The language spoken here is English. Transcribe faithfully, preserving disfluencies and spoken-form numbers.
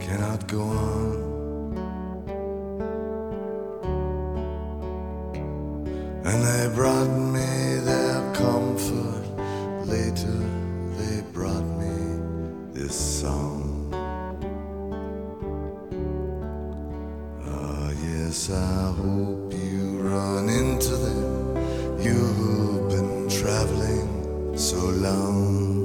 cannot go on. And they brought me their comfort. Later they brought me this song. Ah, yes, I hope you run into them, you've been traveling so long.